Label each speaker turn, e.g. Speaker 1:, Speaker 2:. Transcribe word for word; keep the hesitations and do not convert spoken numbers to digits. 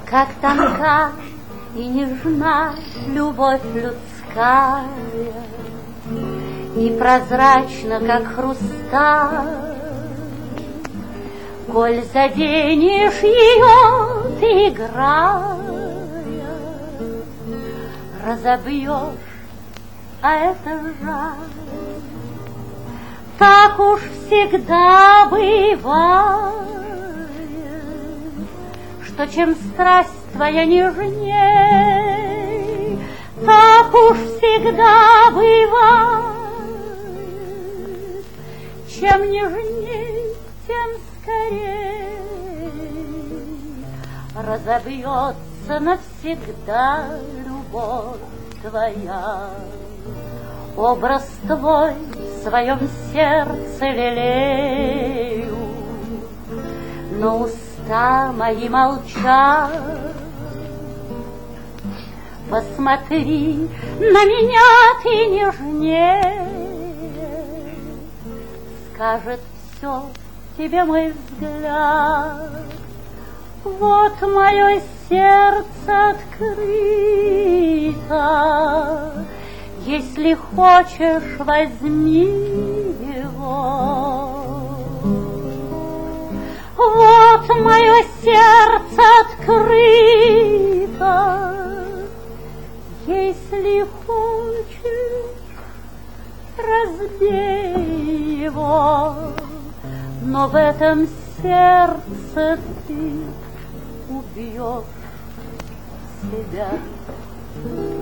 Speaker 1: Как тонка и нежна любовь людская, и прозрачна, как хрусталь. Коль заденешь ее, ты, играя, разобьешь, а это жаль. Так уж всегда бывает, что чем страсть твоя нежней, так уж всегда бывает. Чем нежней, тем скорей разобьется навсегда любовь твоя. Образ твой в своем сердце лелею, но уста мои молчат. Посмотри на меня ты нежнее, скажет все тебе мой взгляд. Вот мое сердце открыто, если хочешь, возьми его. Вот мое сердце открыто, если хочешь, разбей его. Но в этом сердце ты убьешь себя.